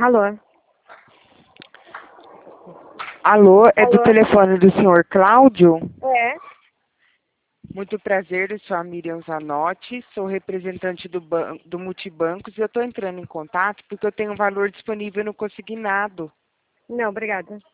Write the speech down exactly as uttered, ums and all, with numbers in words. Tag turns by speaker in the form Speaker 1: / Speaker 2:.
Speaker 1: Alô?
Speaker 2: Alô, é do
Speaker 1: Alô?
Speaker 2: telefone do senhor Cláudio?
Speaker 1: É?
Speaker 2: Muito prazer, eu sou a Miriam Zanotti, sou representante do, ban do Multibancos e eu estou entrando em contato porque eu tenho um valor disponível no consignado.
Speaker 1: Não, obrigada.